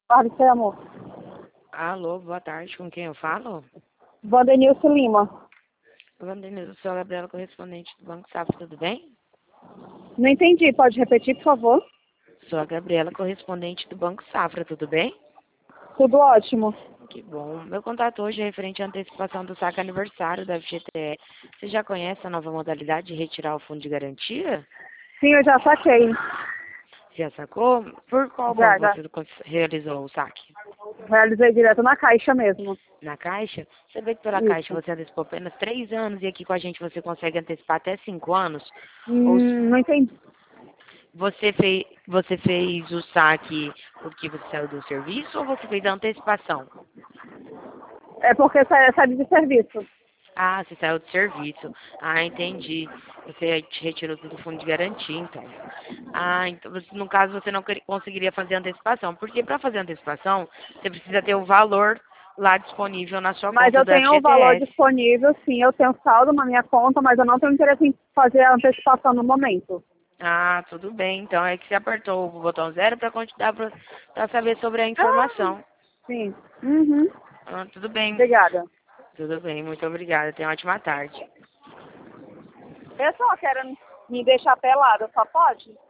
Pode ser, amor. Alô, boa tarde, com quem eu falo? Vandenilson Lima. Vandenilson, sou a Gabriela, correspondente do Banco Safra, tudo bem? Não entendi, pode repetir, por favor? Sou a Gabriela, correspondente do Banco Safra, tudo bem? Tudo ótimo. Que bom. Meu contato hoje é referente à antecipação do saque aniversário da FGTE. Você já conhece a nova modalidade de retirar o fundo de garantia? Sim, eu já saquei. Já sacou? Por qual Já, banco já. você realizou o saque? Realizei direto na caixa mesmo. Na Caixa? Você vê que pela Caixa Isso. você antecipou apenas 3 anos e aqui com a gente você consegue antecipar até 5 anos? Ou Não entendi. você fez o saque porque você saiu do serviço ou você fez a antecipação? É porque saí de serviço. Ah, você saiu do serviço. Ah, entendi. Você te retirou do fundo de garantia, então. Ah, então no caso você não conseguiria fazer a antecipação. Porque para fazer a antecipação, você precisa ter o valor lá disponível na sua Mas conta eu do tenho o valor FGTS. disponível, sim, eu tenho saldo na minha conta, mas eu não tenho interesse em fazer a antecipação no momento. Ah, tudo bem. Então é que você apertou o botão zero para saber sobre a Ah, informação. sim. Uhum. Ah, tudo bem. Obrigada. Tudo bem, muito obrigada. Tenha uma ótima tarde. Eu só quero me deixar pelada, só pode?